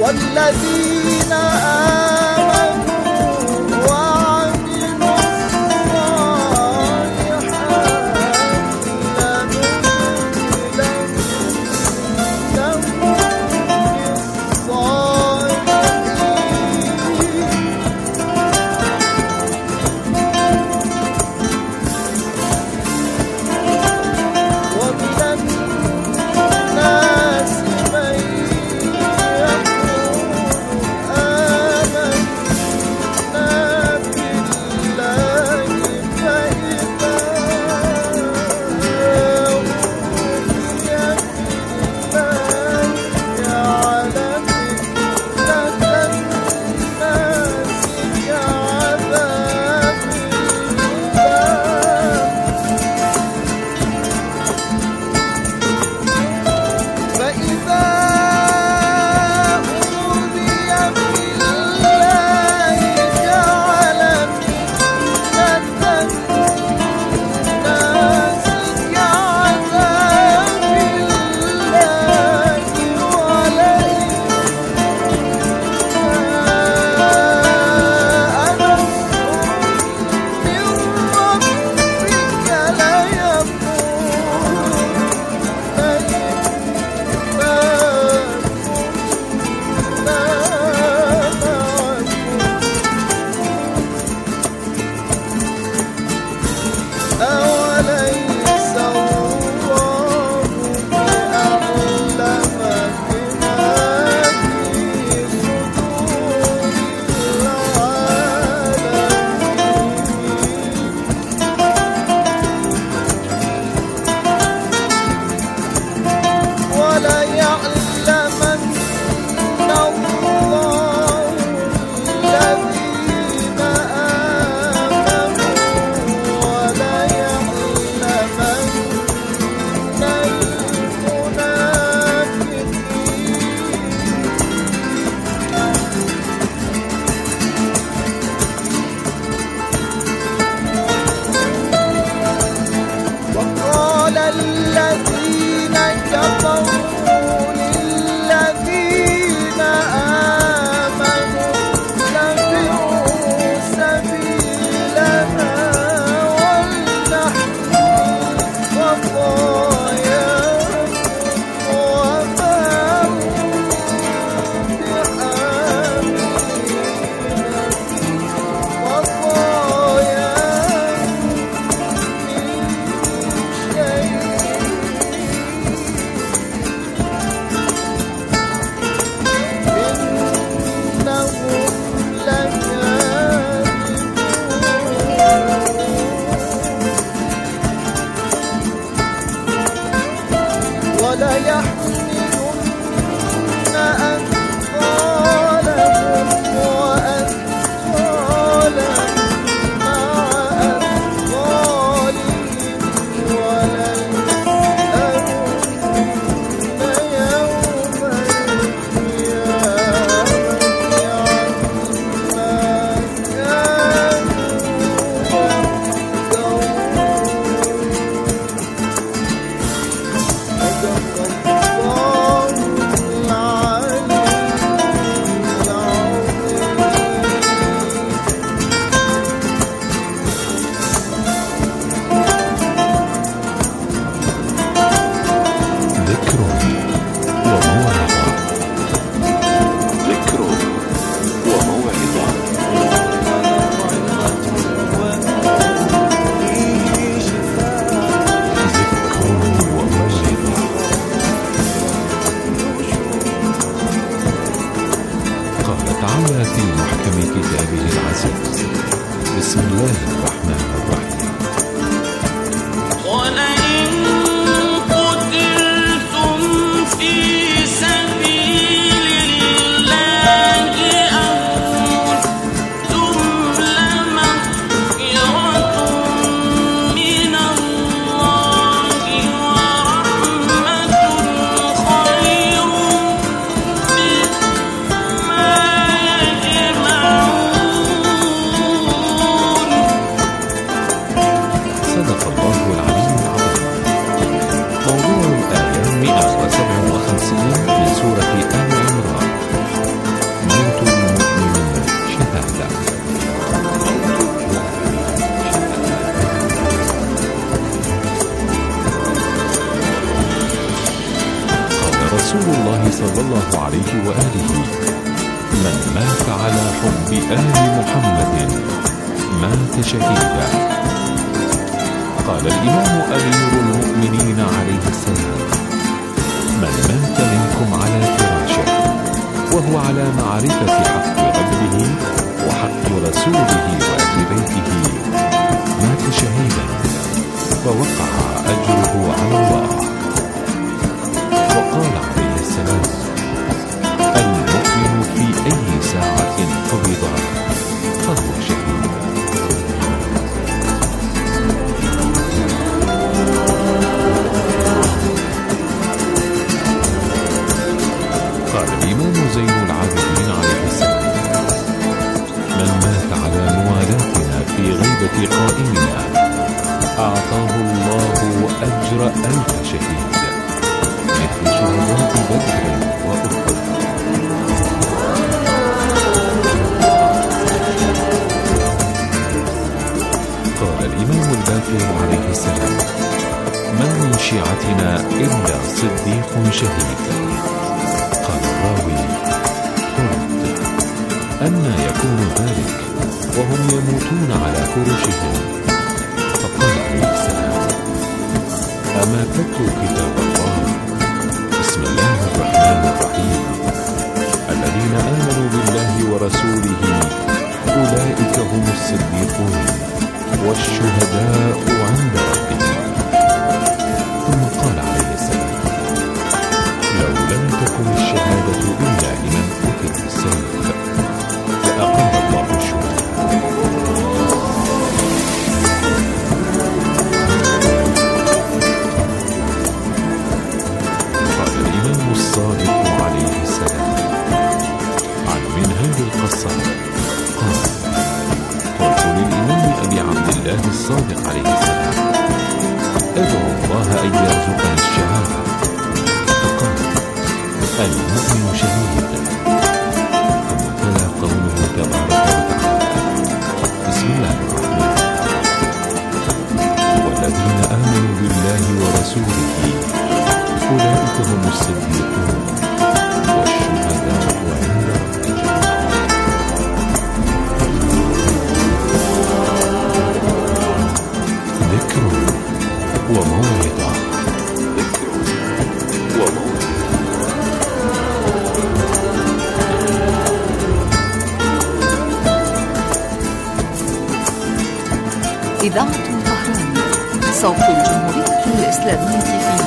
والذين آمنوا وعملوا الصالحات لندخلنهم ولا يحملن أثقالهم وأثقالا مع أثقالهم وليسألن يوم تعالى في محكم كتابه العزيز. بسم الله الرحمن الرحيم. ولئن قتلتم في سبيل الله أو متم لمغفرة من الله ورحمة خير مما يجمعون. الله صلى الله عليه وآله: من مات على حب آل محمد مات شهيدا. قال الإمام أمير المؤمنين عليه السلام: من مات منكم على فراشه وهو على معرفة حق ربه وحق رسوله وأهل بيته مات شهيدا، فوقع أجره على الله. وقال عليه السلام: المؤمن في أي ساعة قبض فهو شهيد. قال الإمام زين العابدين عليه السلام: من مات على موالاتنا في غيبة قائمنا أعطاه الله أجر 1000 شهيد مثل شهداء بدر وأحد. قال الإمام الباقر عليه السلام: من من شيعتنا إلا صديق شهيد. قال الراوي: قلت: أنى يكون ذلك وهم يموتون على فرشهم؟ فقال عليه السلام: أما تتلو كتاب الله؟ بسم الله الرحمن الرحيم. الذين آمنوا بالله ورسوله أولئك هم الصديقون والشهداء عند ربهم. ثم قال عليه السلام: لو لم تكن الشهادة إلا لمن قتل بالسيف لأقام الله الشهداء. قال الإمام الصادق عليه السلام عن منهاج القصار قال: قلت للإمام أبي عبد الله الصادق عليه السلام: ادعو الله أن يرزقني الشهادة. فقال: المؤمن شهيد. ثم تلا قوله تبارك وتعالى: بسم الله الرحمن الرحيم: والذين آمنوا بالله ورسوله أولئك هم الصديقون والشهداء عند ربهم. ذكر وموعظة. إذاعة طهران، صوت الجمهورية الإسلامية في إيران.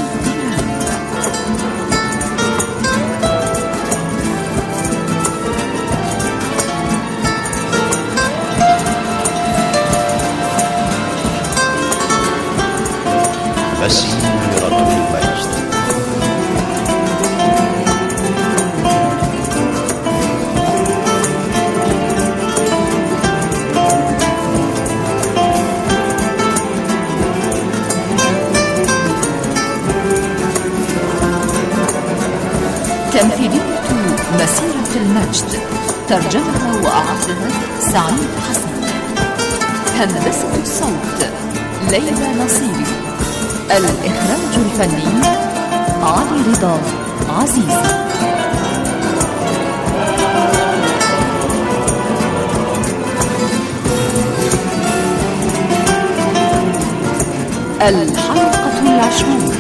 مسيرة المجد. تنفيذية مسيرة المجد، ترجمها وأعدها سعيد حسن. هندسة الصوت ليلى نصيري. الإخراج الفني علي رضا عزيزي. الحلقة 20.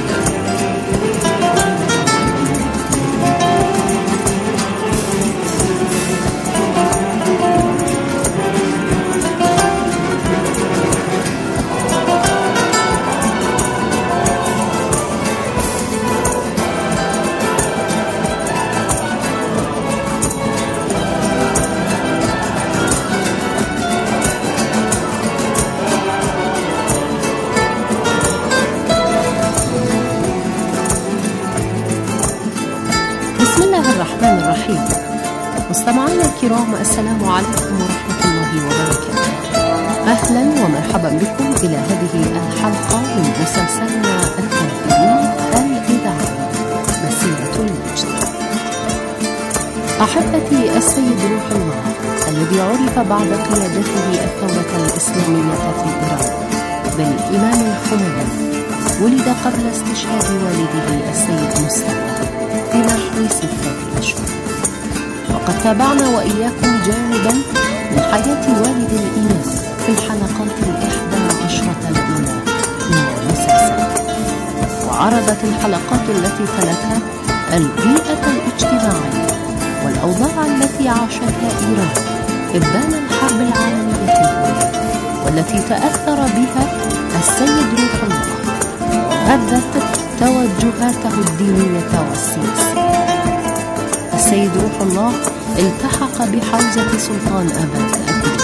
الرحمن الرحيم. مستمعينا الكرام، السلام عليكم ورحمة الله وبركاته. أهلا ومرحبا بكم إلى هذه الحلقة من مسلسلنا التنفيذي الإذاعي مسيرة المجد. أحبتي، السيد روح الله الذي عرف بعد قيادته الثورة الإسلامية في إيران بالإمام الخميني ولد قبل استشهاد والده السيد مصطفى في نحو 6 أشهر. وقد تابعنا وإياكم جانبا من حياة والد الإيمان في الحلقات 11 الأولى من المسلسل. وعرضت الحلقات التي تلتها البيئة الاجتماعية والأوضاع التي عاشتها إيران إبان الحرب العالمية الأولى، والتي تأثر بها السيد روح الله وغذت توجهاته الدينية والسياسية. السيد روح الله التحق بحوزة سلطان أباد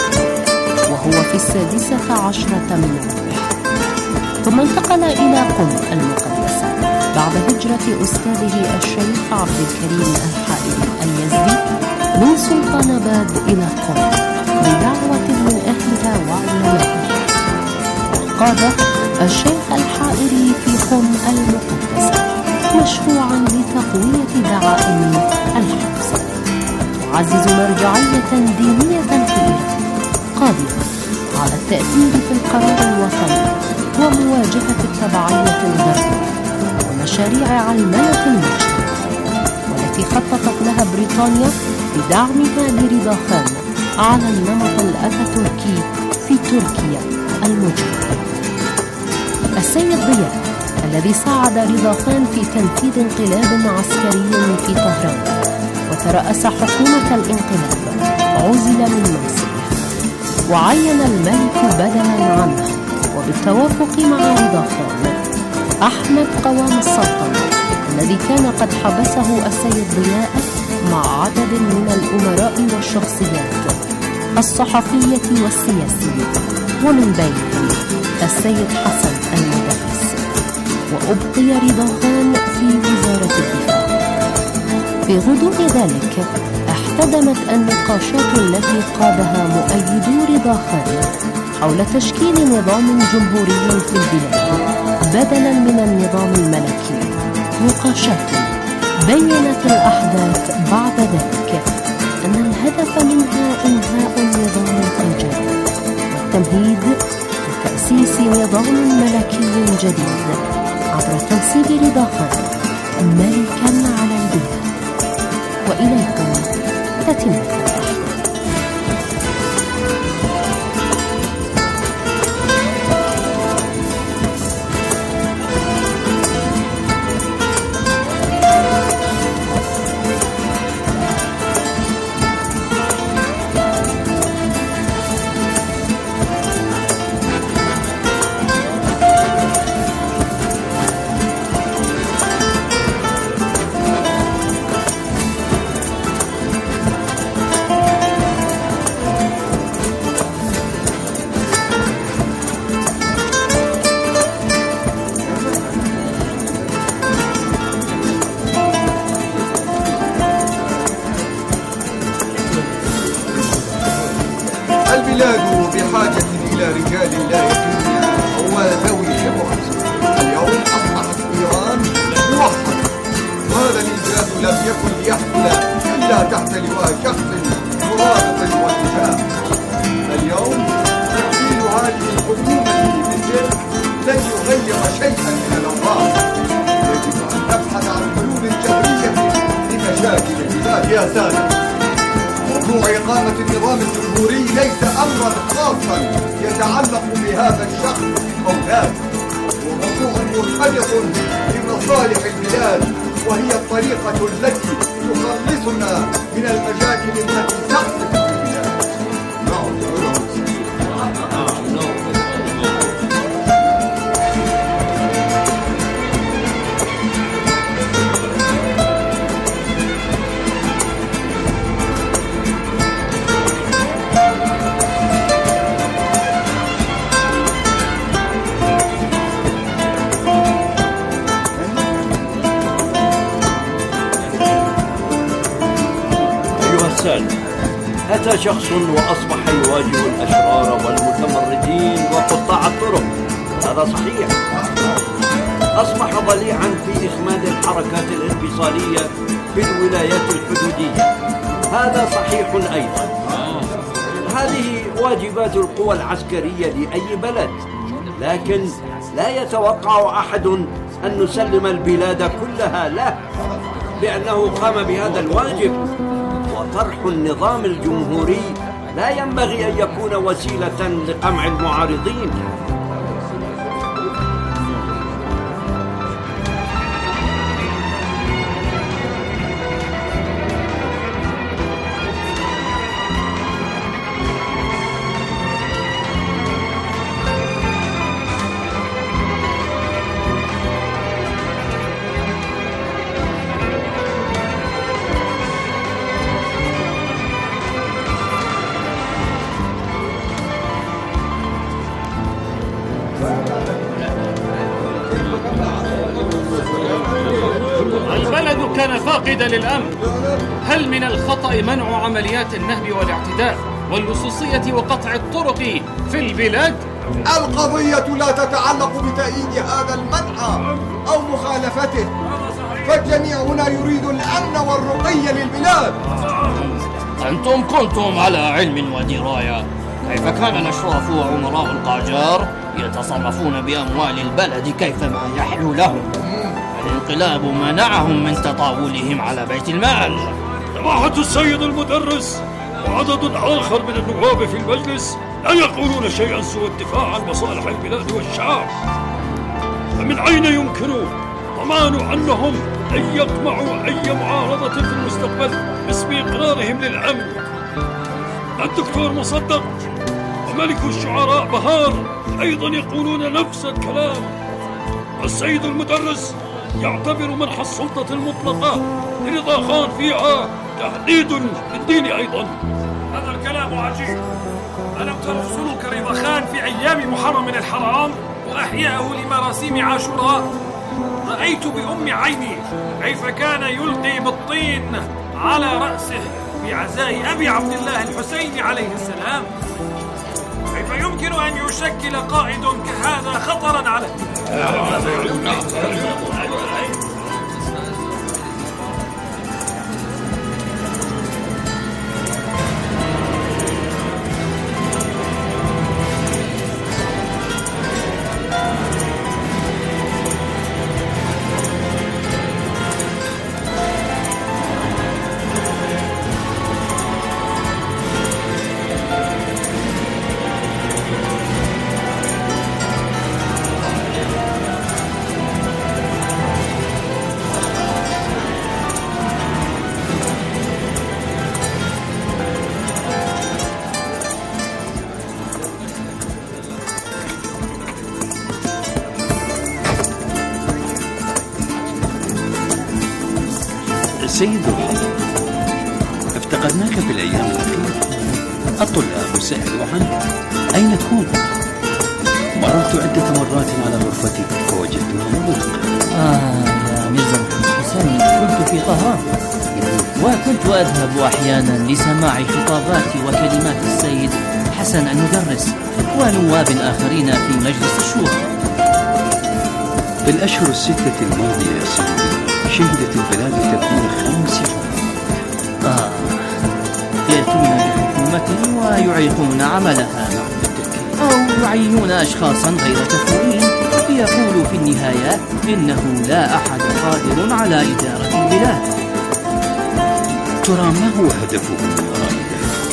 وهو في 16 من عمره، ثم انتقل إلى قم المقدسة بعد هجرة أستاذه الشيخ عبد الكريم الحائري اليزدي من سلطان أباد إلى قم بدعوة من أهلها وعلمائها. وقاد الشيخ الحائري في قم المقدسة مشروعا لتقوية دعائم الحوزة، تعزز مرجعية دينية في إيران قادرة على التأثير في القرار الوطني ومواجهة التبعية الغربية ومشاريع علمنة المجتمع، والتي خططت لها بريطانيا بدعمها لرضا خان على النمط الأتاتوركي في تركيا المجاورة. السيد ضياء الذي ساعد رضا خان في تنفيذ انقلاب عسكري في طهران وترأس حكومة الانقلاب عزل من منصبه، وعين الملك بدلا عنه وبالتوافق مع رضا خان أحمد قوام السلطنة الذي كان قد حبسه السيد ضياء مع عدد من الأمراء والشخصيات الصحفية والسياسية، ومن بينهم السيد حسن المدرس. وأبقي رضا خان في وزارة الدفاع. في غضون ذلك احتدمت النقاشات التي قادها مؤيدو رضا خان حول تشكيل نظام جمهوري في البلاد بدلا من النظام الملكي، نقاشات بينت الأحداث بعد ذلك أن الهدف منها إنهاء النظام الفوجي والتمهيد لتأسيس نظام ملكي جديد عبر تنصيب رضا خان ملكا على البلاد. وإليكم تتمة الأحداث. البلاد بحاجة إلى رجال لا يكون وذوي خبرات. اليوم أصبحت إيران موحدة، وهذا الإنجاز لم يكن ليحصل إلا تحت لواء شخص مرابط واتفاق. اليوم تشكيل هذه الحكومة بالجد لن يغير شيئا من الأوضاع. يجب أن نبحث عن حلول جذرية لمشاكل البلاد. يا سادة، موضوع إقامة النظام الجمهوري ليس أمرا خاصا يتعلق بهذا الشخص أو ذاك، هو موضوع مرتبط بمصالح البلاد، وهي الطريقة التي تخلصنا من المشاكل التي تحدث في البلاد. أتى شخص وأصبح يواجه الأشرار والمتمردين وقطاع الطرق، هذا صحيح. أصبح ضليعا في إخماد الحركات الانفصالية في الولايات الحدودية، هذا صحيح أيضا. هذه واجبات القوى العسكرية لأي بلد، لكن لا يتوقع أحد أن نسلم البلاد كلها له. بأنه قام بهذا الواجب، وطرح النظام الجمهوري لا ينبغي أن يكون وسيلة لقمع المعارضين. البلد كان فاقدا للأمن. هل من الخطأ منع عمليات النهب والاعتداء واللصوصية وقطع الطرق في البلاد؟ القضية لا تتعلق بتأييد هذا المنع أو مخالفته، فالجميع هنا يريد الأمن والرقي للبلاد. أنتم كنتم على علم ودراية كيف كان الأشراف وعمراء القاجار يتصرفون بأموال البلد كيفما يحلو لهم. الانقلاب منعهم من تطاولهم على بيت المال. سماحة السيد المدرس وعدد آخر من النواب في المجلس لا يقولون شيئا سوى الدفاع عن مصالح البلاد والشعب، فمن أين يمكن ضمان أنهم لن يطمعوا أي معارضة في المستقبل باسم إقرارهم للأمن؟ الدكتور مصدق وملك الشعراء بهار أيضا يقولون نفس الكلام. السيد المدرس يعتبر منح السلطة المطلقة لرضا خان فيها تهديد للدين أيضا. هذا الكلام عجيب. ألم تروا سلوك رضا خان في أيام محرم الحرام وأحياءه لمراسيم عاشوراء؟ رأيت بأم عيني كيف كان يلقي بالطين على رأسه في عزاء أبي عبد الله الحسين عليه السلام. كيف يمكن أن يشكل قائد كهذا خطرا عليه؟ سيد الرحيم، افتقدناك في الأيام الأخيرة. الطلاب سألوا عنك، أين كنت؟ مررت عدة مرات على غرفتك فوجدتها مغلقة. يا ميرزا حسين، كنت في طهران وكنت أذهب أحيانا لسماع خطابات وكلمات السيد حسن المدرس ونواب آخرين في مجلس الشورى. في الأشهر الستة الماضية يا سيدي شهدت البلاد تكوين 5 حكومات. يأتون بحكومة ويعيقون عملها أو يعينون أشخاصا غير كفؤين ليقولوا في النهاية إنه لا أحد قادر على إدارة البلاد. ترى ما هو هدفهم من وراء ذلك؟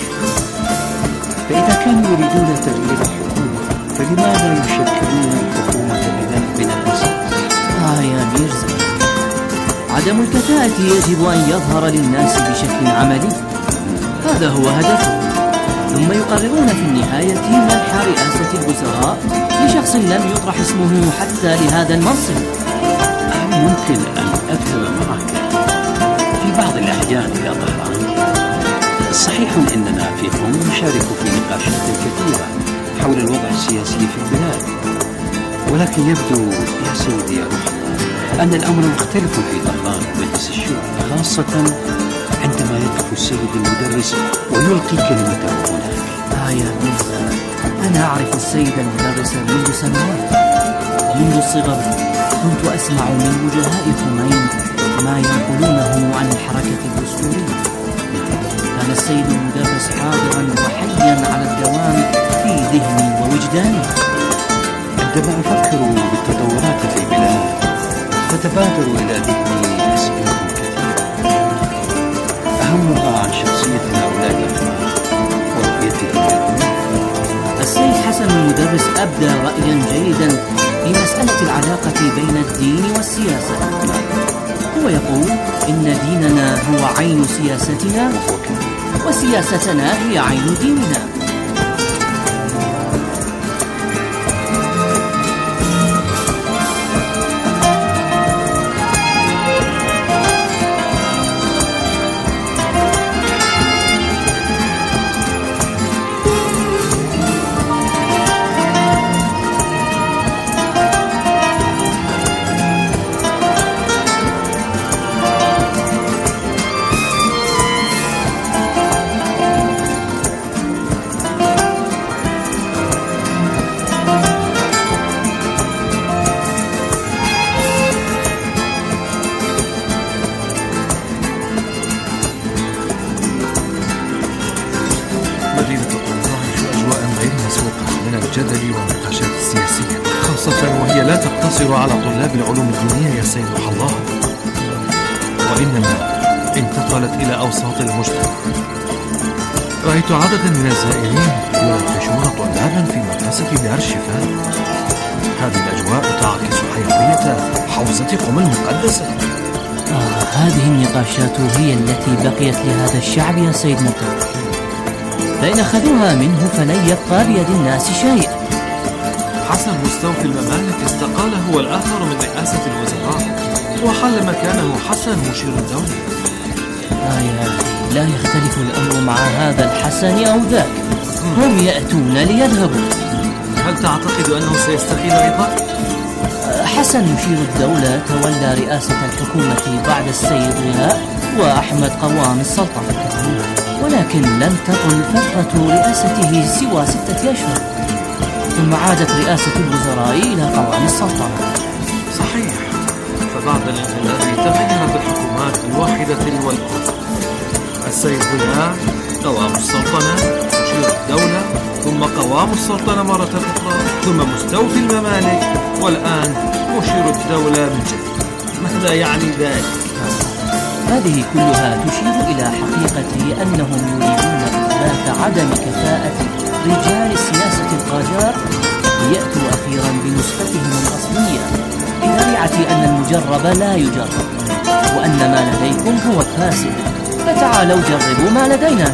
فإذا كانوا يريدون تغيير الحكومة فلماذا يشكلون الحكومة من الأساس؟ يا ميرزا، عدم الكفاءة يجب أن يظهر للناس بشكل عملي، هذا هو هدفه. ثم يقررون في النهاية منح رئاسة الوزراء لشخص لم يطرح اسمه حتى لهذا المنصب. هل ممكن أن أذهب معك في بعض الأحيان إلى طهران؟ صحيح إننا في قوم نشارك في نقاشات كثيرة حول الوضع السياسي في البلاد، ولكن يبدو يا سيدي يا روح أن الأمر مختلف في طهران ومجلس الشورى، خاصة عندما يقف السيد المدرس ويلقي كلمته هناك. يا ميرزا، أنا أعرف السيد المدرس منذ سنوات. منذ الصغر كنت أسمع من وجهاء خمين ما ينقلونه عن الحركة الدستورية. كان السيد المدرس حاضرا وحيا على الدوام في ذهني ووجداني. عندما أفكر بالتطورات في البلاد فتبادر إلى ذهني أسئلة كثيرة. تعلمها عن شخصية هؤلاء الأفراد ورؤيتهم للأمور. السيد حسن المدرس أبدى رأيا جيدا في مسألة العلاقة بين الدين والسياسة. هو يقول إن ديننا هو عين سياستنا وسياستنا هي عين ديننا. الجدل والنقاشات السياسية، خاصة وهي لا تقتصر على طلاب العلوم الدينية يا سيد الله، وإنما انتقلت إلى أوساط المجتمع. رأيت عددا من الزائرين يناقشون طلابا في مدرسة دار الشفاء. هذه الأجواء تعكس حيوية حوزة قم المقدسة. هذه النقاشات هي التي بقيت لهذا الشعب يا سيد مطر، فإن أخذوها منه فلن يبقى بيد الناس شيء. حسن مستوفي الممالك استقال هو الآخر من رئاسة الوزراء، وحل مكانه حسن مشير الدولة. يا أخي، لا يختلف الأمر مع هذا الحسن أو ذاك. هم يأتون ليذهبوا. هل تعتقد أنه سيستقيل أيضا؟ حسن مشير الدولة تولى رئاسة الحكومة بعد السيد ضياء وأحمد قوام السلطنة، ولكن لم تطل فترة رئاسته سوى 6 أشهر، ثم عادت رئاسة الوزراء إلى قوام السلطنة. صحيح، فبعد الانقلاب تغيرت الحكومات الواحدة تلو الأخرى. السيد ضياء، قوام السلطنة، مشير الدولة، ثم قوام السلطنة مرة أخرى، ثم مستوفي الممالك، والآن مشير الدولة من جديد. ماذا يعني ذلك؟ هذه كلها تشير إلى حقيقة أنهم يريدون إثبات عدم كفاءة رجال السياسة القاجار ليأتوا أخيرا بنسختهم الأصلية، بذريعة أن المجرب لا يجرب، وأن ما لديكم هو فاسد، فتعالوا جربوا ما لدينا.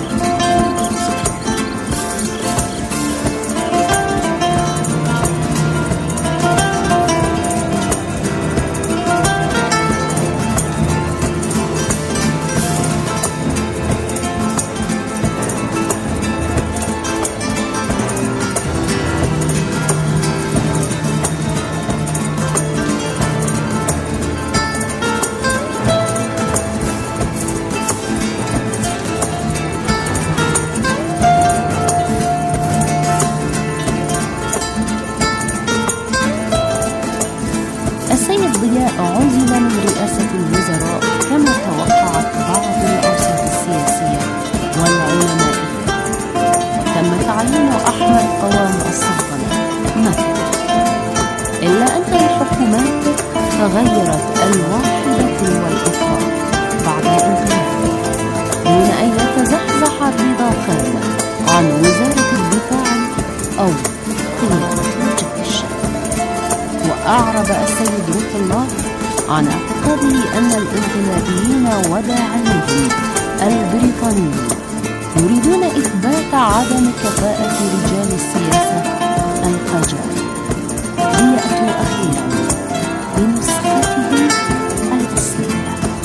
ضياء عزل من رئاسة الوزراء كما توقعت بعض الأوساط السياسية والعلماء، وتم تعيين أحمد قوام السلطنة مثلا، إلا أن الحكومات تغيرت الواحدة والأخرى بعد الانقلاب دون أن يتزحزح الرضا خان عن وزارة الدفاع أو قيادة الجيش. وأعرب السيد روح الله عن اعتقاده أن الانقلابيين وداعمهم البريطانيين يريدون إثبات عدم كفاءة رجال السياسة القاجار ليأتوا أخيرا بنسختهم الأصلية.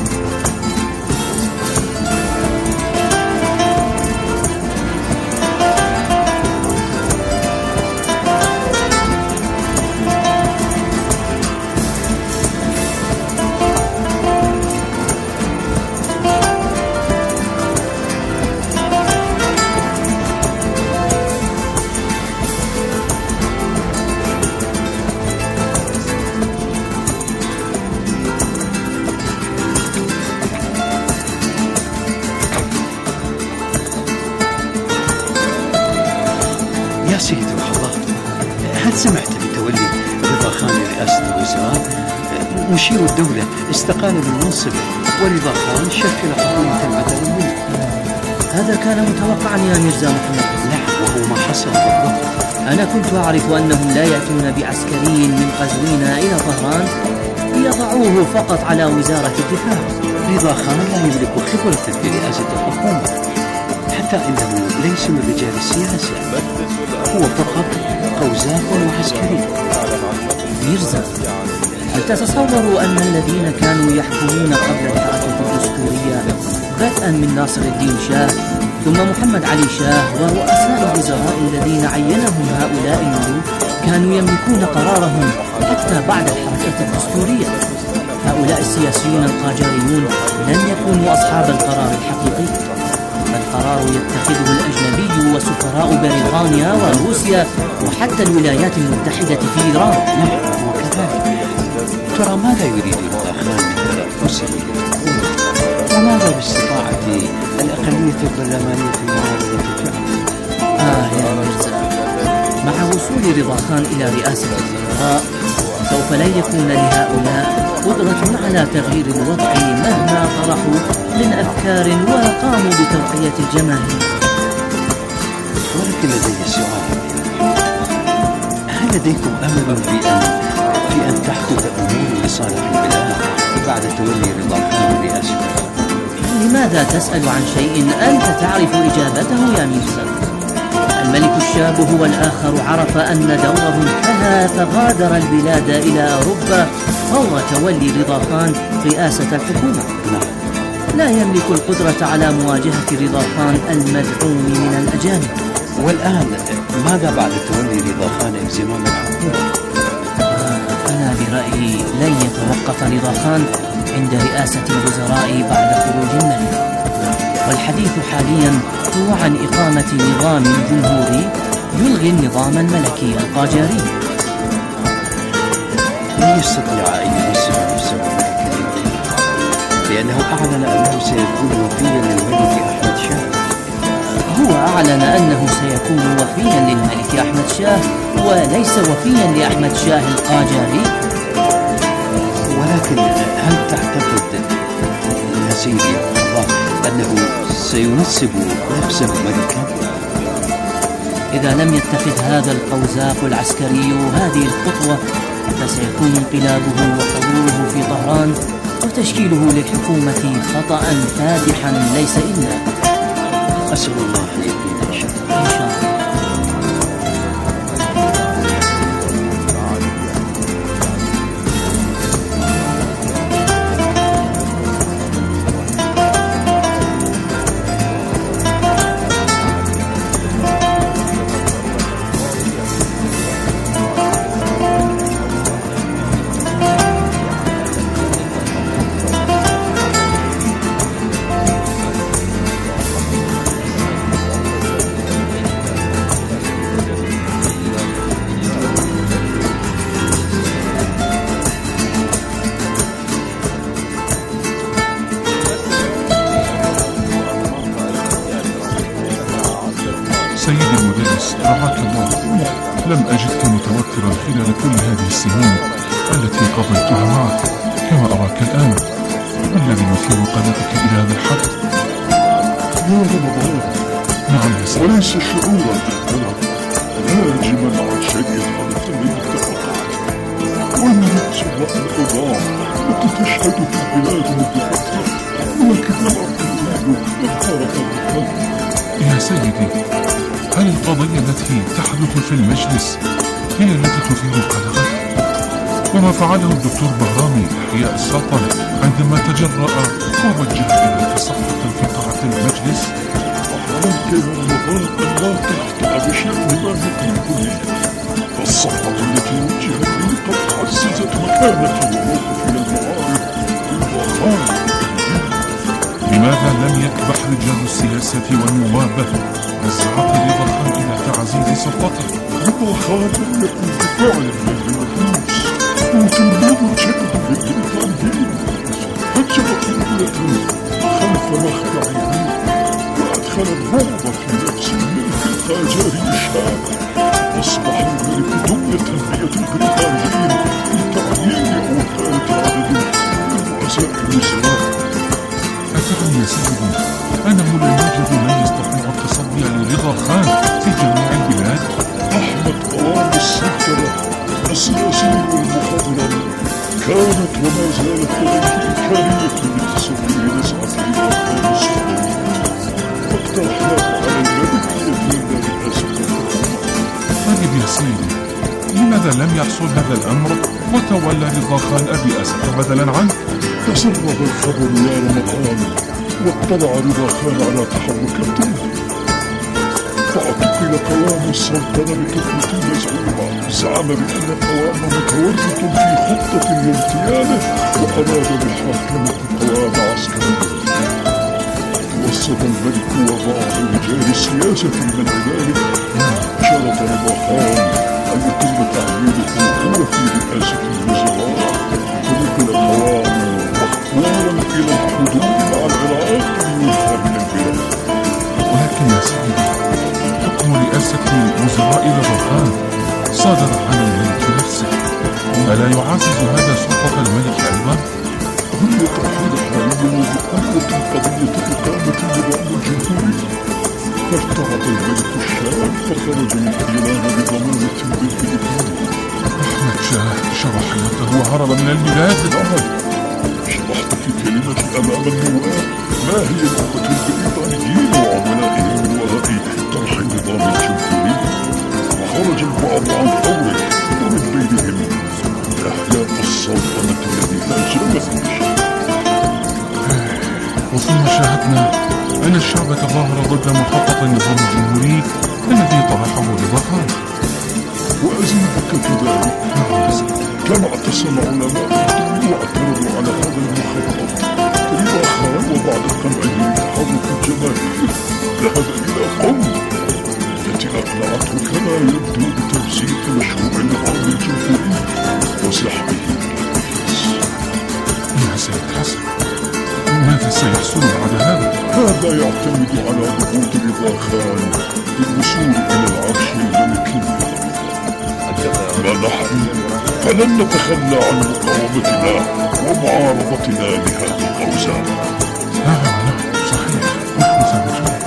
يا سيد روح الله، هل سمعت بتولي رضا خان رئاسة الوزراء؟ مشير الدولة استقال من منصبه، ورضا خان شكل حكومة بدلا منه. هذا كان متوقعا يا ميرزا محمد. نعم، وهو ما حصل بالضبط. أنا كنت أعرف أنهم لا يأتون بعسكري من قزوين إلى طهران ليضعوه فقط على وزارة الدفاع. رضا خان لا يملك خبرة في رئاسة الحكومة، حتى إنه ليس من رجال السياسة، هو فقط قوزاق وعسكري. ميرزا، هل تتصور أن الذين كانوا يحكمون قبل الحركة الدستورية بدءا من ناصر الدين شاه ثم محمد علي شاه ورؤساء الوزراء الذين عينهم هؤلاء الملوك كانوا يملكون قرارهم حتى بعد الحركة الدستورية؟ هؤلاء السياسيون القاجاريون لن يكونوا أصحاب القرار الحقيقي، القرار يتخذه الأجنبي وسفراء بريطانيا وروسيا وحتى الولايات المتحدة في إيران. نعم، وكذلك. ترى ماذا يريد رضا خان من تنفسه للحكومة؟ وماذا باستطاعة الأقلية البرلمانية في معارضة الفعل؟ يا ميرزا، مع وصول رضا خان إلى رئاسة الوزراء سوف لا يكون لهؤلاء قدرة على تغيير الوضع مهما طرحوا من أفكار وقاموا بتوعية الجماهير. ولكن لدي سؤال، هل لديكم أمل في أن تحدث أمور لصالح البلاد بعد تولي رضا خان رئاسته؟ لماذا تسأل عن شيء أنت تعرف إجابته يا ميرزا؟ الملك الشاب هو الآخر عرف أن دوره انتهى فغادر البلاد إلى أوروبا فور تولي رضا خان رئاسة الحكومة. لا يملك القدرة على مواجهة رضا خان المدعوم من الأجانب. والآن ماذا بعد تولي رضا خان زمام الحكومة؟ أنا برأيي لن يتوقف رضا خان عند رئاسة الوزراء بعد خروج الملك، والحديث حاليا هو عن إقامة نظام جمهوري يلغي النظام الملكي القاجاري. لا يستطيع أن يمثل نفسه ملكا، لأنه أعلن أنه سيكون وفيا للملك أحمد شاه. هو أعلن أنه سيكون وفيا للملك أحمد شاه وليس وفيا لأحمد شاه القاجاري. ولكن هل تعتقد يا سيدي الله أنه سينصب نفسه ملكا؟ إذا لم يتخذ هذا القوزاق العسكري هذه الخطوة فسيكون انقلابه وحضوره في طهران وتشكيله للحكومة خطأ فادحا ليس إلا. أسأل الله أن يكون إن شاء الله. إن شاء الله. سيدي المدرس رعاك الله، لم أجدك متوترا خلال كل هذه السنين التي قضيتها معك كما أراك الآن. ما الذي يثير قلقك إلى هذا الحد؟ نعم يا سيدي. وليس شعورا بالقلق هاجما عن شيء غلط اتفقت والنفس والعظام التي تشهد في البلاد منذ فترة، ولكن لم أقول أبقارة بالقلب. يا سيدي، هل القضية التي تحدث في المجلس هي التي تثير قلقك؟ وما فعله الدكتور بهرامي لإحياء السلطنة عندما تجرأ ووجه إلى تصفق الفقاعة المجلس؟ ممكن المظن أن لا تخطأ بشأن ما يقول، فالصفقة التي وجهت لي قد عززت مكانتي وموقفي للمعارف والخارج. لماذا لم يكبح رجال السياسة والنوابة بالزعق رضا خان إلى تعزيز سلطته؟ رضا خان لم يكن بفعل من النفوس، وتنبيه شديد للتنظيم. هجم قبلة خلف مخدعه وأدخل الرعب في نفس الملك القاجاري الشاب. أصبح الملك دولة تنمية البريطانيين لتعيين وفاة عدد من رؤساء الوزراء. أتعني يا سيدي أنه لا يوجد من رضا خان في جميع البلاد؟ أحمد قوام السلطنة السياسي والمخابرات كانت وما زالت لديه إمكانية لتصدير نزعة رضا خان السعودي، فاقترحناه على الملك يدين رئاسة الحكومة. طيب يا سيدي، لماذا لم يحصل هذا الأمر وتولى رضا خان الرئاسة بدلا عنه؟ تسرب الخبر يا رمضان، واطلع رضا خان على تحركاته، فاعتقل قوام السلطنة بطفلة مزعومة زعم بأن قوام متورط في خطة لاغتياله وأراد محاكمة قوام عسكري. توسط الملك وبعض رجال السياسة من ذلك، شرط رضا خان أن يتم تعيينه هو في رئاسة الوزراء، فنقل قوام مخفورا إلى الحدود مع العراق لينهى من البلاد. ولكن يا سيدي، حكم رئاسة وزراء رضا خان صادر عن الملك نفسه، ألا يعزز هذا سلطة الملك أيضا؟ هل يتحول حاليا بقوة قضية إقامة النظام الجمهوري؟ فارتعد الملك الشاب فخرج من إيران بضمانة بالفلبين. أحمد شاه شرح يده وهرب من البلاد. شرحت في كلمة أمام النواب ما هي لغة البريطانيين وعملائهم من وراء طرح النظام الجمهوري، وخرج البعض عن فوره ومن بينهم إحياء السلطنة التي لا زالت بشيء. وثم شاهدنا أن الشعب تظاهر ضد مخطط النظام الجمهوري الذي طرحه رضا خان. وأزيدك في ذلك كما اعتصم علماء الدين واعترضوا على هذا المخطط. رضا خان وبعد قمعه لتحرك الجماهير ذهب إلى قم التي أقنعته كما يبدو بتمزيق مشروع النظام الجمهوري وسحبه يا سيد حسن، ماذا سيحصل بعد هذا؟ هذا يعتمد على ضغوط رضا خان للوصول إلى العرش الملكي. أما نحن فلن نتخلى عن مقاومتنا ومعارضتنا لهذه الأوزان. نعم صحيح، نحن سنجرب.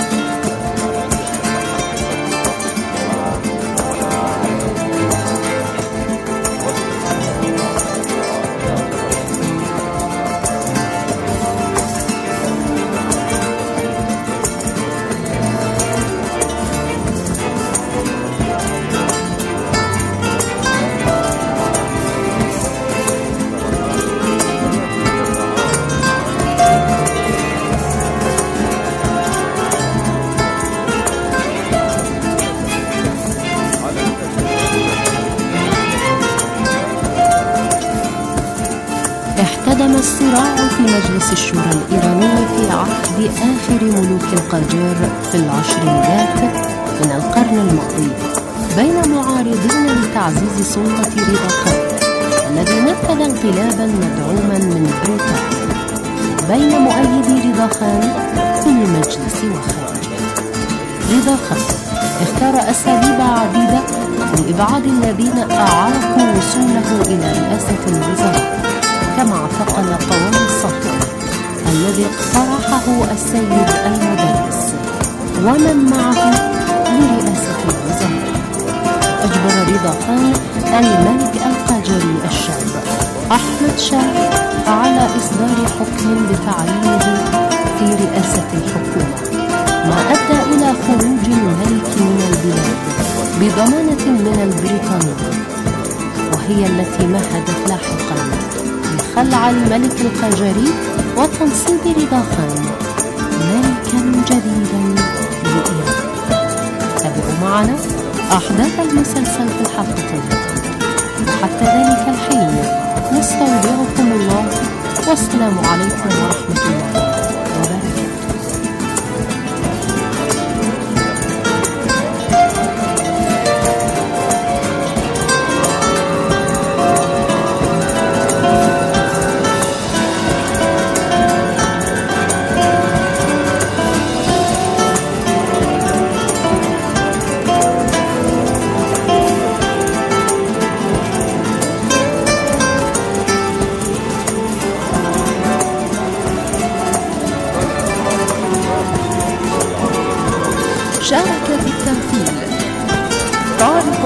احتدم الصراع في مجلس الشورى الإيراني في عهد آخر ملوك القاجار في العشرينيات من القرن الماضي بين معارضين لتعزيز سلطة رضا خان الذي نفذ انقلابا مدعوما من بريطانيا، بين مؤيدي رضا خان في المجلس وخارجه. رضا خان اختار أساليب عديدة لإبعاد الذين أعاقوا وصوله إلى رئاسة الوزراء، كما اعتقل قوام السلطنة الذي اقترحه السيد المدرس ومن معه لرئاسة الوزراء. أجبر رضا خان الملك القاجاري الشاب أحمد شاه على إصدار حكم بتعيينه في رئاسة الحكومة، ما أدى إلى خروج الملك من البلاد بضمانة من البريطانيين، وهي التي مهدت لاحقا بخلع الملك القاجاري وتنصيب رضا خان ملكا جديدا لإيران. تابعوا معنا أحداث المسلسل في الحلقة القادمة، وحتى ذلك الحين نستودعكم الله، والسلام عليكم ورحمة الله وبركاته.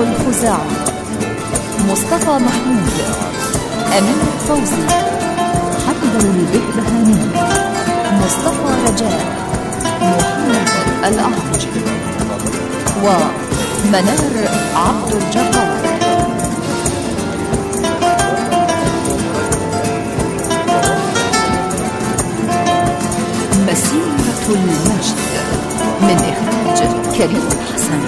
الخزاعي، مصطفى محمود، أمين فوزي، حمد البهبهاني، مصطفى رجاء، محمد الأعرج، ومنار عبد الجبار. مسيرة المجد من إخراج كريم حسن.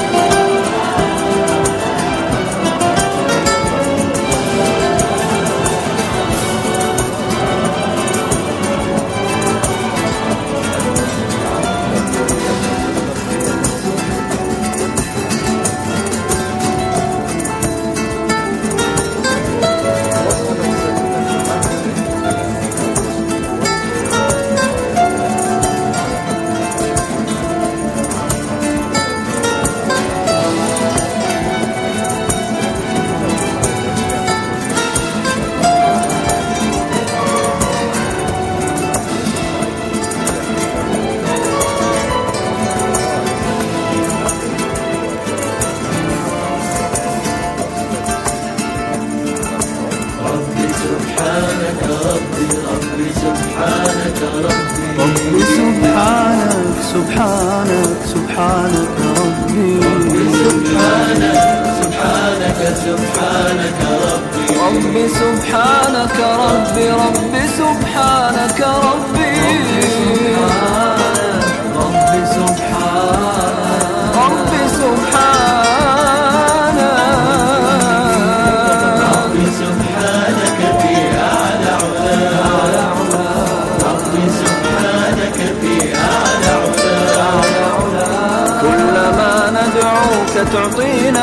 تعطينا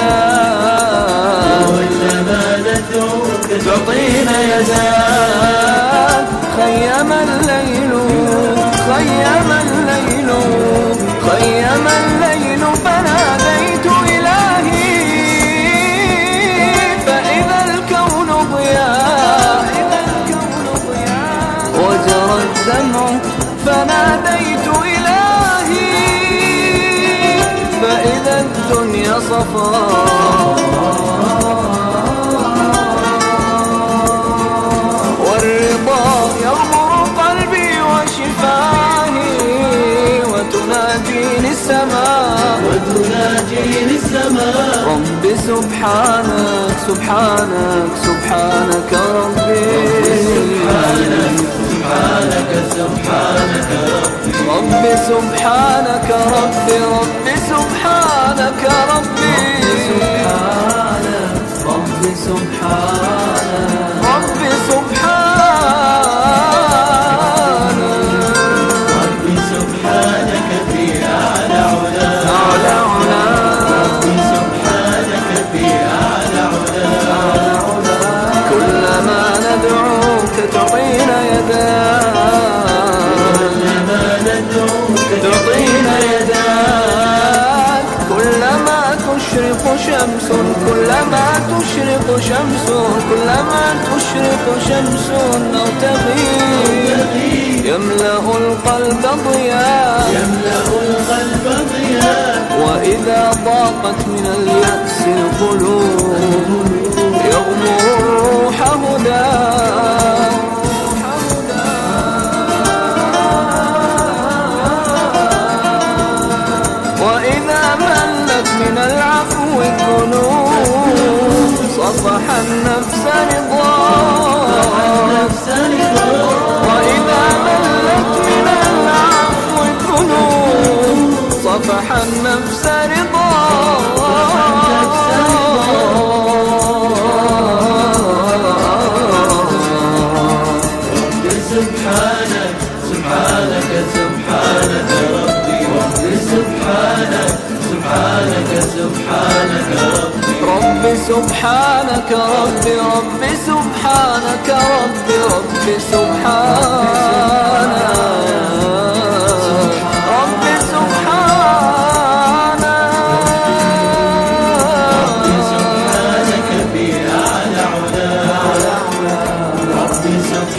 يداك خيم الليل فناديت إلهي فإذا الكون ضياء وجرى الدمع فناديت إلهي فإذا الدنيا صفاء والرضا يغمر قلبي وشفاهي وتناجيني السماء رب سبحانك ربي رب سبحانك ربي سبحانك في أعلى كلما ندعوك تعطينا يداك كلما تشرق شمس نرتقي يملأ القلب ضياء وإذا ضاقت من اليأس القلوب يغمر الروح هدى وإذا ملت من العفو الذنوب صفح النفس رضا وإذا ملت من العفو الذنوب صفح النفس رضا رب سبحانك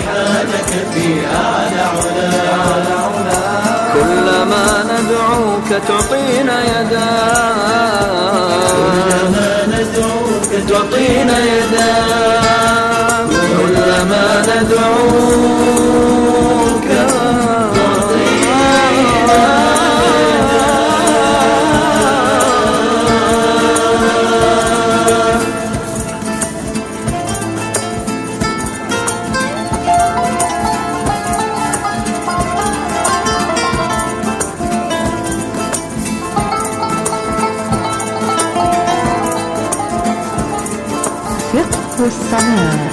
في أعلى علا كلما ندعوك تعطينا يداك، كلما ندعوك تعطينا يداك، كلما ندعوك فقه الصلاة.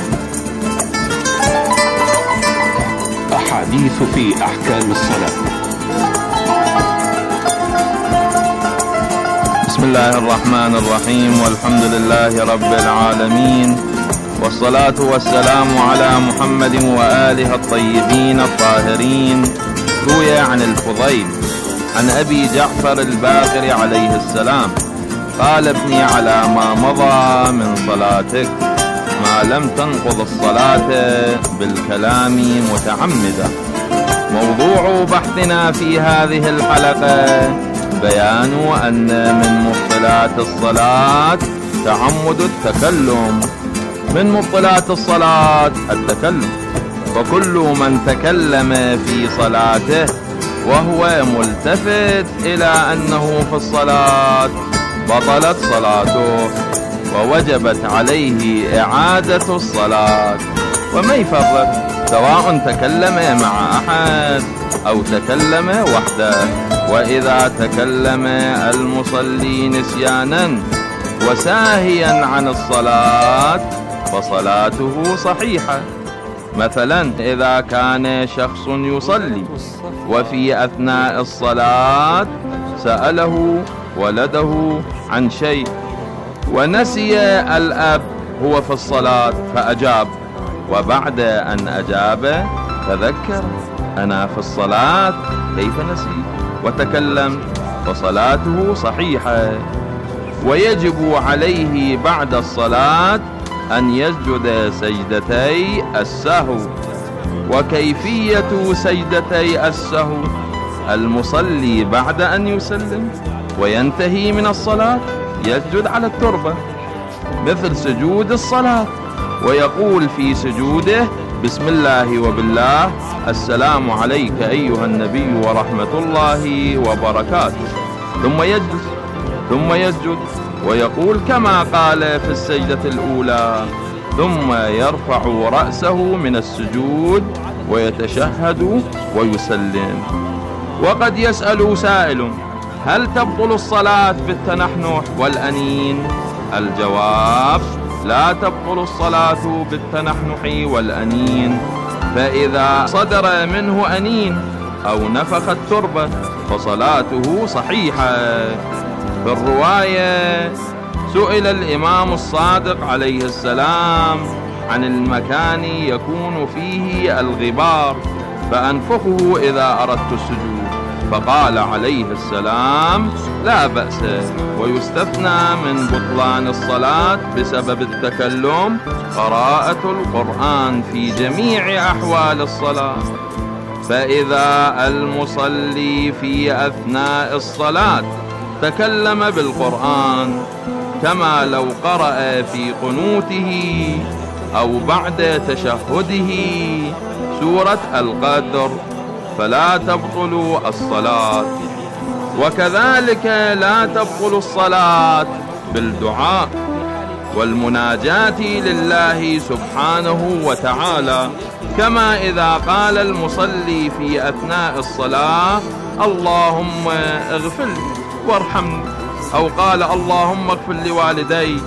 أحاديث في أحكام الصلاة. بسم الله الرحمن الرحيم، والحمد لله رب العالمين، والصلاة والسلام على محمد وآله الطيبين الطاهرين. روي عن الفضيل عن أبي جعفر الباقر عليه السلام قال: ابني على ما مضى من صلاتك ما لم تنقض الصلاة بالكلام متعمدا. موضوع بحثنا في هذه الحلقة بيان أن من مبطلات الصلاة تعمد التكلم. من مبطلات الصلاة التكلم، فكل من تكلم في صلاته وهو ملتفت إلى أنه في الصلاة بطلت صلاته ووجبت عليه إعادة الصلاة. وما يفرق سواء تكلم مع أحد أو تكلم وحده. وإذا تكلم المصلي نسيانا وساهيا عن الصلاة فصلاته صحيحة. مثلا إذا كان شخص يصلي وفي أثناء الصلاة سأله ولده عن شيء ونسي الأب هو في الصلاة فأجاب، وبعد أن أجاب تذكر أنا في الصلاة كيف نسيت وتكلم، فصلاته صحيحة. ويجب عليه بعد الصلاة أن يسجد سجدتي السهو. وكيفية سجدتي السهو: المصلي بعد أن يسلم وينتهي من الصلاة يسجد على التربة مثل سجود الصلاة، ويقول في سجوده: بسم الله وبالله، السلام عليك أيها النبي ورحمة الله وبركاته، ثم يسجد ويقول كما قال في السجدة الأولى، ثم يرفع رأسه من السجود ويتشهد ويسلم. وقد يسأل سائل: هل تبطل الصلاة بالتنحنح والأنين؟ الجواب: لا تبطل الصلاة بالتنحنح والأنين، فإذا صدر منه أنين أو نفخ التربة فصلاته صحيحة. في الرواية سئل الإمام الصادق عليه السلام عن المكان يكون فيه الغبار فأنفخه إذا أردت السجود، فقال عليه السلام: لا بأس، ويستثنى من بطلان الصلاة بسبب التكلم قراءة القرآن في جميع أحوال الصلاة. فإذا المصلي في أثناء الصلاة تكلم بالقرآن كما لو قرأ في قنوته أو بعد تشهده سورة القدر فلا تبطل الصلاة. وكذلك لا تبطل الصلاة بالدعاء والمناجاة لله سبحانه وتعالى، كما إذا قال المصلي في أثناء الصلاة: اللهم اغفر لي وارحمني، أو قال: اللهم اغفر لوالدي.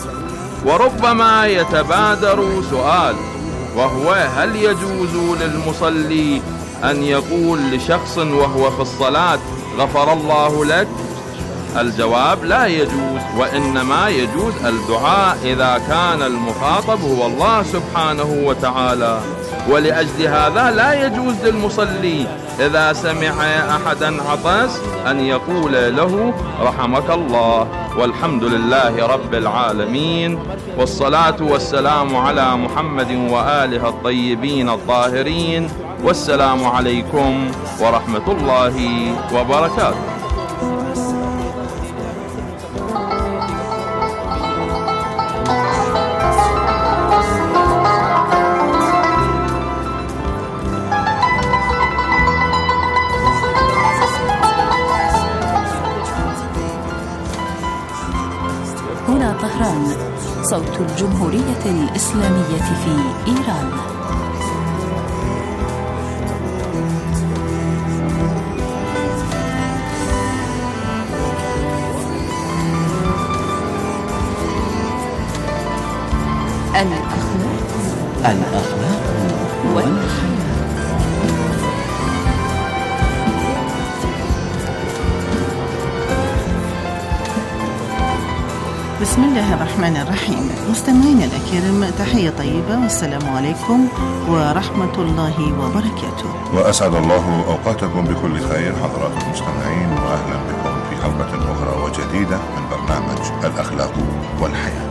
وربما يتبادر سؤال، وهو: هل يجوز للمصلي أن يقول لشخص وهو في الصلاة غفر الله لك؟ الجواب: لا يجوز، وإنما يجوز الدعاء إذا كان المخاطب هو الله سبحانه وتعالى. ولأجل هذا لا يجوز للمصلي إذا سمع أحدا عطس أن يقول له رحمك الله. والحمد لله رب العالمين، والصلاة والسلام على محمد وآله الطيبين الطاهرين، والسلام عليكم ورحمة الله وبركاته. هنا طهران، صوت الجمهورية الإسلامية في إيران. الأخلاق والحياة. بسم الله الرحمن الرحيم. مستمعينا الأكارم، تحية طيبة والسلام عليكم ورحمة الله وبركاته. وأسعد الله أوقاتكم بكل خير حضرات المستمعين، وأهلا بكم في حلقة أخرى وجديدة من برنامج الأخلاق والحياة.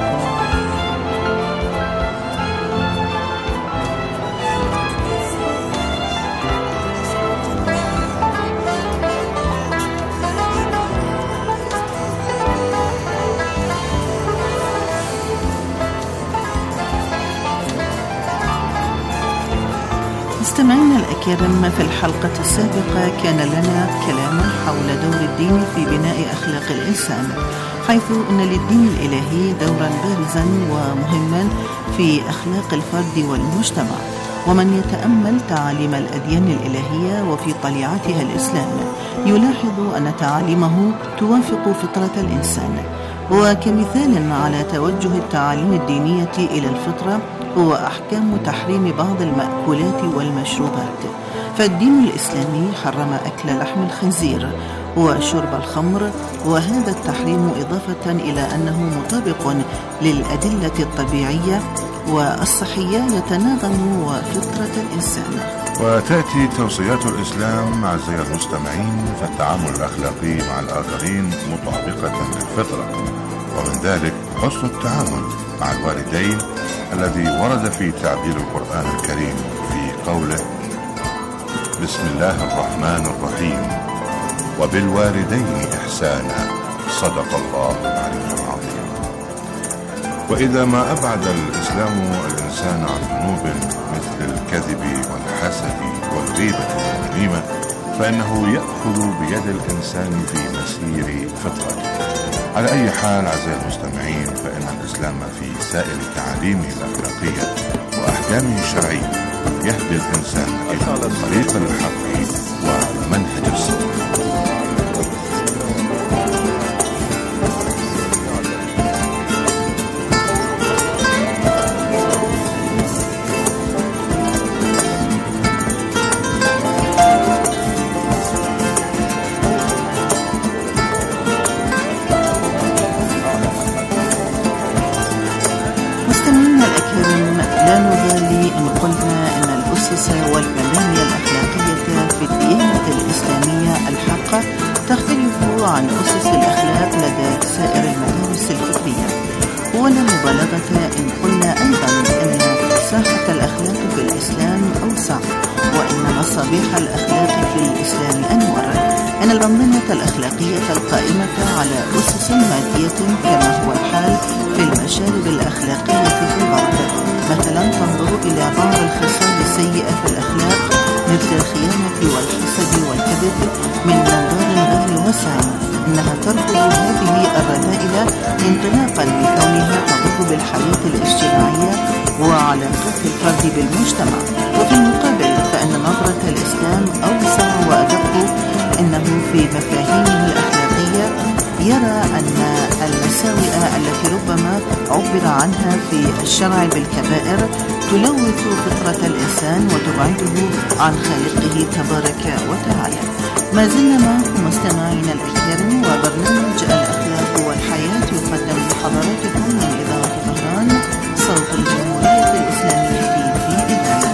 مستمعينا الأكارم، في الحلقة السابقة كان لنا كلام حول دور الدين في بناء أخلاق الإنسان، حيث أن للدين الإلهي دورا بارزا ومهما في أخلاق الفرد والمجتمع. ومن يتأمل تعاليم الأديان الإلهية وفي طليعتها الإسلام يلاحظ أن تعاليمه توافق فطرة الإنسان. وكمثال على توجه التعاليم الدينية إلى الفطرة هو أحكام تحريم بعض المأكولات والمشروبات، فالدين الإسلامي حرم أكل لحم الخنزير وشرب الخمر، وهذا التحريم إضافة إلى أنه مطابق للأدلة الطبيعية والصحية يتناغم وفطرة الإنسان. وتأتي توصيات الإسلام أعزائي المستمعين فالتعامل الأخلاقي مع الآخرين مطابقة للفطرة، ومن ذلك حسن التعامل مع الوالدين الذي ورد في تعبير القرآن الكريم في قوله: بسم الله الرحمن الرحيم وبالوالدين إحسانا صدق الله العلي العظيم. وإذا ما أبعد الإسلام الإنسان عن ذنوب مثل الكذب والحسد والغيبة والنميمة، فإنه يأخذ بيد الإنسان في مسير فطرته. على أي حال أعزائي المستمعين، فإن الإسلام في سائر تعاليمه الأخلاقية وأحكامه الشرعية يهدي الإنسان إلى طريق الحق ومنهج الصدق. لا نبالي إن قلنا أن الأسس والمباني الأخلاقية في الديانة الإسلامية الحقة تختلف عن أسس الأخلاق لدى سائر المدارس الفكرية، ولا مبالغة إن قلنا أيضا أن ساحة الأخلاق في الإسلام أوسع، وإن مصابيح الأخلاق في الإسلام أنور. أن الأنظمة الأخلاقية القائمة على أسس مادية كما هو الحال في المشارب الأخلاقية في الغرب، مثلا تنظر إلى بعض الخصال السيئة في الأخلاق مثل الخيانة والحسد والكذب من منظار غير واسع، إنها ترفض هذه الرذائل انطلاقا بكونها تضر بالحياة الاجتماعية وعلاقات الفرد بالمجتمع. وفي المقابل فإن نظرة الإسلام أوسع وأدق، إنه في مفاهيمه الأخلاقية يرى أن المساوئ التي ربما عبر عنها في الشرع بالكبائر تلوث فطرة الإنسان وتبعده عن خالقه تبارك وتعالى. ما زلنا معكم مستمعينا الأكارم، وبرنامج الأخلاق والحياة يقدم لحضراتكم من إذاعة طهران صوت الجمهورية الإسلامية في إيران.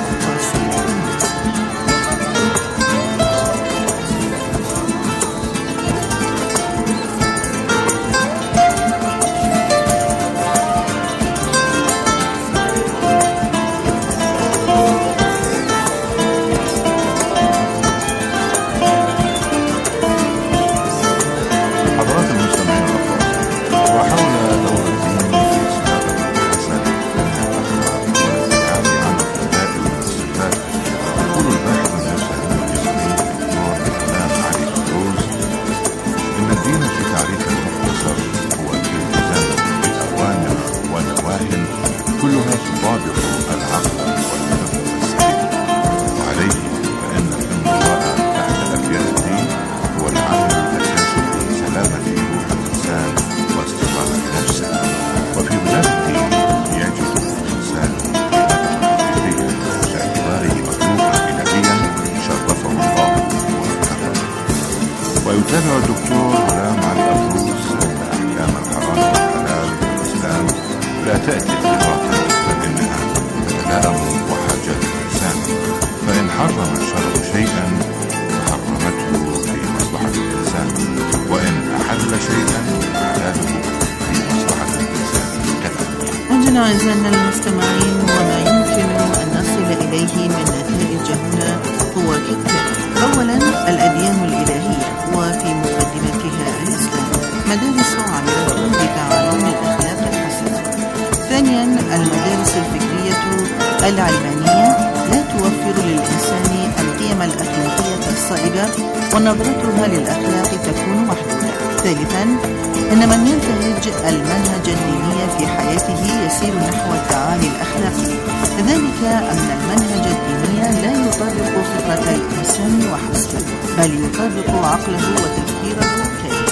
ويتابع الدكتور غلام علي أبروس أن أحكام الحرام والحلال في الإسلام لا تأتي في الواقع، لكنها تتلائم وحاجات الإنسان، فإن حرم الشرع شيئا فحرمته في مصلحة الإنسان، وإن أحل شيئا فحلاله في مصلحة الإنسان كذلك. أجل أعزائنا المستمعين، وما يمكن أن نصل إليه من نتائج هنا هو كالتالي: أولا، الأديان الإلهية وفي مقدمتها الإسلام مدارس عاملة بتعاليم الأخلاق الحسنة. ثانيا، المدارس الفكرية العلمانية لا توفر للإنسان القيم الأخلاقية الصائبة، ونظرتها للأخلاق تكون محدودة. ثالثا، إن من ينتهج المنهج الديني في حياته يسير نحو التعالي الأخلاقي، ذلك أن المنهج الديني لا يطابق فطرة الإنسان وحسب، بل يطابق عقله وتفكيره كاملا.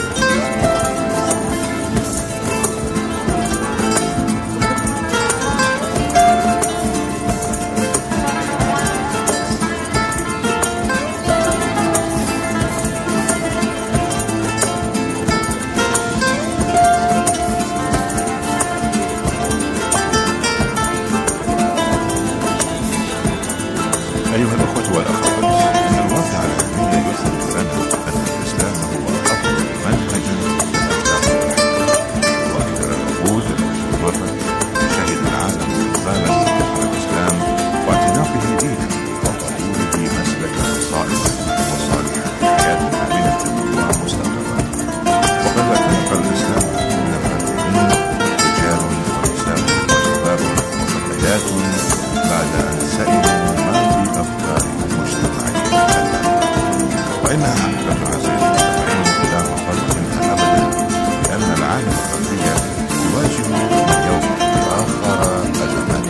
أيها الأخوة والأخوات، إن الواقع العلمي يثبت لنا أن الإسلام هو أفضل منهج للأخلاق، وأكثر العهود المستمرة شهد العالم إقبالا نحو الإسلام واعتناقه دينا وقبوله مسلكا صائبا وصالحا لحياة آمنة ومستقرة. وقد اعتنق الإسلام من المؤمنين رجال ونساء وشباب وفتيات بعد أن سئلوا أفكار المجتمع الآن، وإنها حقيقة عزيزة المستمعين لا مفر منها أبدا، لأن العالم الغربي يواجه من يوم آخر أزمات.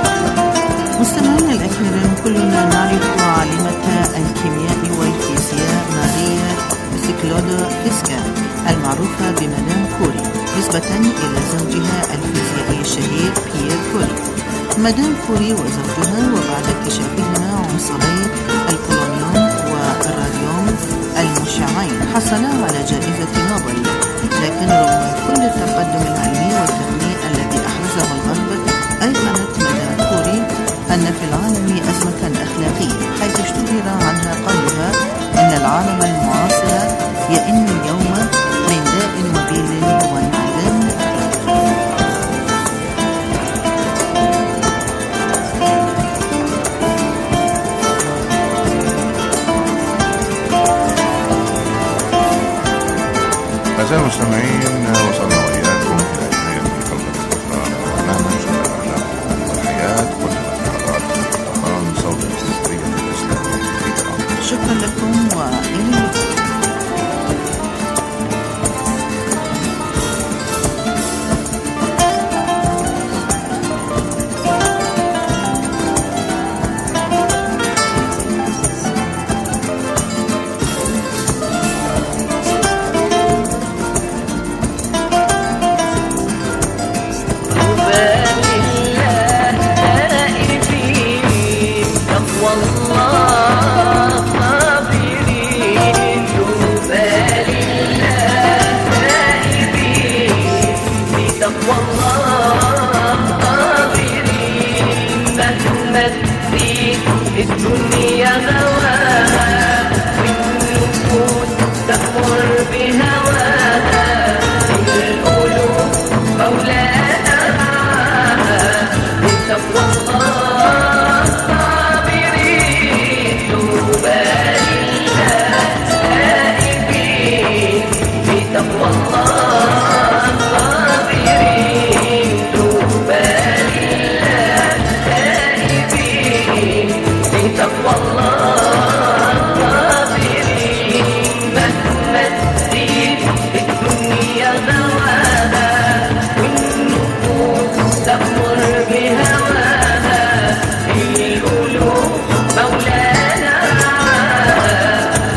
مستمعينا الأكارم، كلنا نعرف عالمة الكيمياء والفيزياء ماريا سكلودوفسكا المعروفة بمدام كوري، نسبة إلى زوجها الفيزيائي الشهير بيير كوري. مدام كوري وزوجها وبعد اكتشافهما عنصري البولونيوم والراديوم المشعين حصلا على جائزة نوبل، لكن رغم كل التقدم العلمي والتقني الذي أحرزه الغرب، أيقنت مدام كوري أن في العالم أزمة أخلاقية، حيث اشتهر عنها قولها أن العالم المعاصر يئن اليوم من داء وبيل وانعدام الأخلاق. أعزائي المستمعين، وصلنا